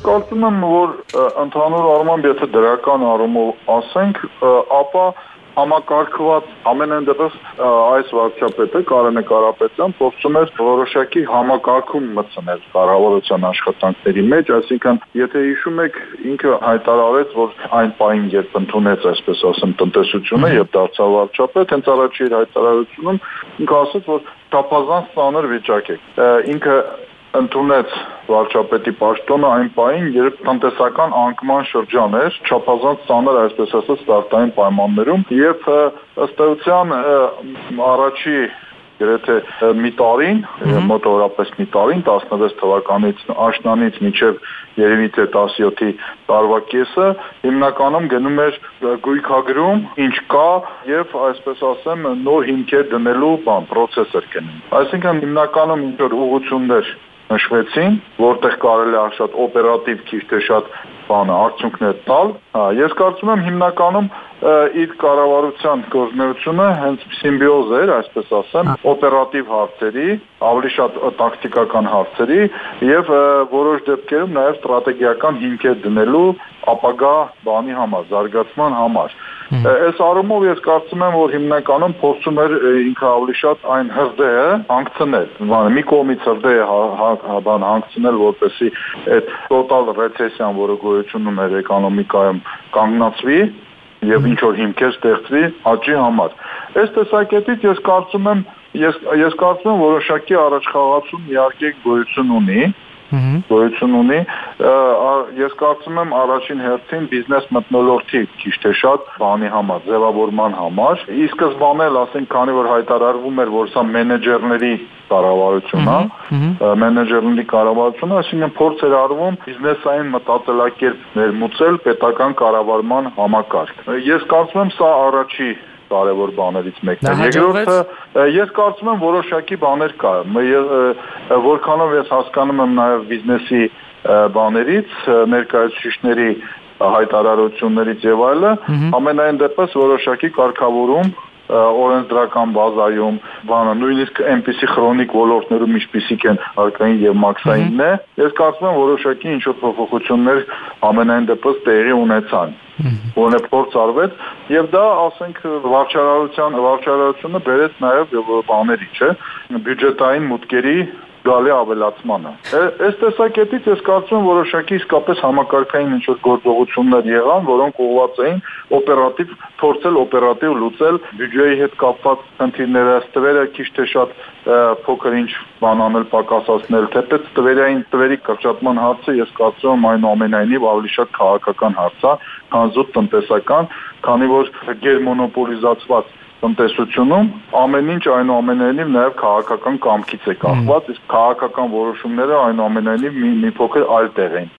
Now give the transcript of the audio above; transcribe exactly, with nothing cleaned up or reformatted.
կարծում եմ, որ ընդհանուր առմամբ եթե դրական առումով ասենք, ապա համակարգված ամենայն դեպս այս վարչապետը Կարենե Կարապետյան փորձում էր որոշակի համակարգում մտցնել կառավարության աշխատանքների մեջ, այսինքն եթե հիշում եք, ինքը հայտարարեց, որ այն պահին, երբ ընդունեց, այսպես ասեմ, տնտեսությունը եւ դարձավ վարչապետ, հենց առաջի իր հայտարարությունում ինքը ասաց, որ չափազանց ծանր վիճակ է։ Ինքը ընդունեց վարչապետի պաշտոնը այն պահին, երբ տնտեսական անկման շրջան էր, չափազանց ծանր, այսպես ասած, ստարտային պայմաններում, եւ ըստ էության առաջի գրեթե մի տարին, մոտավորապես մի տարին, տասնվեց թվականից աշնանից մինչև երևի թե տասնյոթի տարվա կեսը, հիմնականում գնում էր գույքագրում, ինչ կա եւ այսպես ասեմ, նոր հիմքեր դնելու բան, process էր գնում։ Այսինքն հիմնականում ինչ որ ուղղություններ նշվեցին, որտեղ կարելի է շատ օպերատիվ քիչ թե շատ բանը արդյունքներ տալ։ Ես կարծում եմ հիմնականում իր կառավարության գործունեությունը հենց սիմբիոզ էր, այսպես ասեմ, օպերատիվ հարցերի, ավելի շատ տակտիկական հարցերի եւ որոշ դեպքերում նաեւ ստրատեգիական հիմքեր դնելու ապագա բանի համար, զարգացման համար։ Այս առումով ես կարծում եմ, որ հիմնականում փորձում էր ինքը ավելի շատ այն հրդեհը հանգցնել, մի կողմից հրդեհը բան հանգցնել, որպեսզի այդ տոտալ ռեցեսիան, որը գոյություն ուներ էկոնոմիկայում, կանգնացվի եւ ինչ որ հիմքեր ստեղծվի աճի համար։ Այս տեսակետից ես կարծում եմ, ես ես կարծում եմ որոշակի առաջխաղացում իհարկե գոյություն ունի, գոյություն ունի, ես կարծում եմ առաջին հերթին բիզնես մթնոլորտի քիչ թե շատ բանի համար, ձևավորման համար։ Ի սկզբանե, ասենք, քանի որ հայտարարվում էր, որ սա մենեջերների կառավարություն է, մենեջերների կառավարություն, այսինքն փորձ էր արվում բիզնեսային մտածելակերպ ներմուծել պետական կառավարման համակարգ։ Ես կարծում եմ սա առաջի կարևոր բաներից մեկն է։ Երկրորդը, ես կարծում եմ որոշակի բաներ կա։ Որքանով ես հասկանում եմ նաև բիզնեսի բաներից, ներկայացուցիչների հայտարարություններից եւ այլը, ամենայն դեպս որոշակի կարգավորում օրենսդրական բազայում, բանը նույնիսկ այնպիսի քրոնիկ ոլորտներում ինչպիսիք են հարկային եւ մաքսայինն է, ես կարծում եմ որոշակի ինչ-որ փոփոխություններ ամենայն դեպս տեղի ունեցան, որը փորձ արվեց եւ դա, ասենք, վարչարարության վարչարարությունը բերեց նաեւ բաների, չէ, բյուջետային մուտքերի գալի ավելացմանը։ Այս տեսակետից ես կարծում եմ որոշակի իսկապես համակարգային ինչ-որ գործողություններ եղան, որոնք ուղղված էին օպերատիվ փորձել օպերատիվ լուծել բյուջեի հետ կապված խնդիրները, տվերը քիչ թե շատ փոքր ինչ բան անել, պակասացնել, թեպետ տվերային տվերի կրճատման հարցը ես կարծում եմ այնուամենայնիվ ավելի շատ քաղաքական հարց է, քան զուտ տնտեսական, քանի որ գերմոնոպոլիզացված տնտեսությունում ամեն ինչ այնուամենայնիվ նաև քաղաքական կամքից է կախված, իսկ քաղաքական որոշումները այնուամենայնիվ մի, մի փոքր այլ տեղ են։